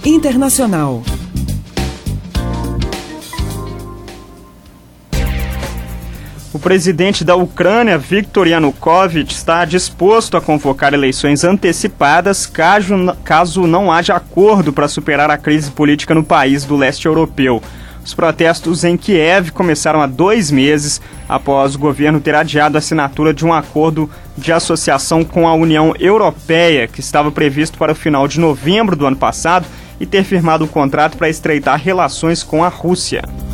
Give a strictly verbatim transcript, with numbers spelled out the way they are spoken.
Internacional. O presidente da Ucrânia, Viktor Yanukovych, está disposto a convocar eleições antecipadas caso, caso não haja acordo para superar a crise política no país do leste europeu. Os protestos em Kiev começaram há dois meses após o governo ter adiado a assinatura de um acordo de associação com a União Europeia, que estava previsto para o final de novembro do ano passado, e ter firmado um contrato para estreitar relações com a Rússia.